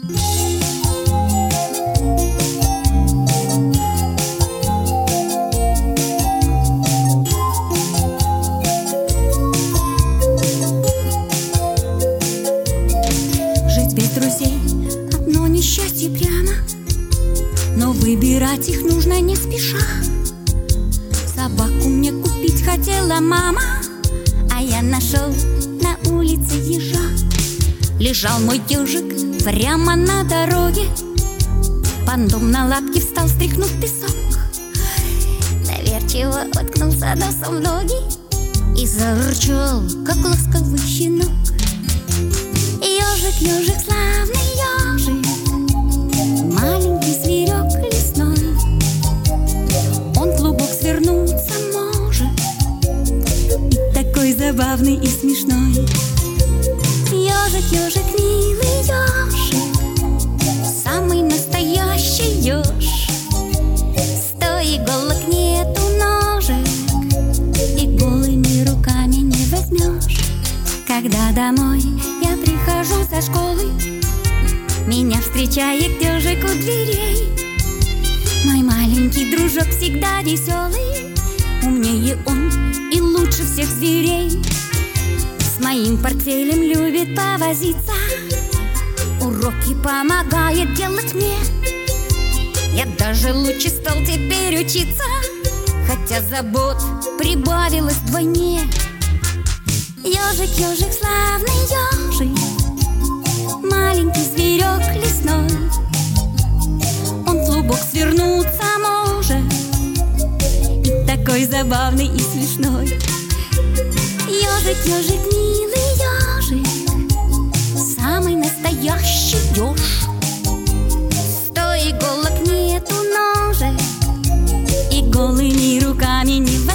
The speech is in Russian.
Несчастье прямо, но выбирать их нужно не спеша. Собаку мне купить хотела мама, а я нашел на улице ежа. Лежал мой ежик прямо на дороге, потом на лапки встал, стряхнув песок. Доверчиво уткнулся носом в ноги и зарычал, как ласковый щенок. Ежик, ежик, славный ежик, маленький зверек лесной, он в клубок свернуться может, и такой забавный и смешной. Ежик, ежик, милый ежик, самый настоящий еж. Сто иголок нету ножек, и голыми руками не возьмешь. Когда домой я прихожу со школы, меня встречает ежик у дверей. Мой маленький дружок всегда веселый, умнее он и лучше всех зверей. С моим портфелем любит повозиться, уроки помогает делать мне. Я даже лучше стал теперь учиться, хотя забот прибавилось вдвойне. Ежик, ежик, славный ежик, маленький зверек лесной, он в клубок свернуться может, и такой забавный и смешной. Ежик, ежик, милый ежик, самый настоящий еж. Сто иголок нету ножек, и голыми руками не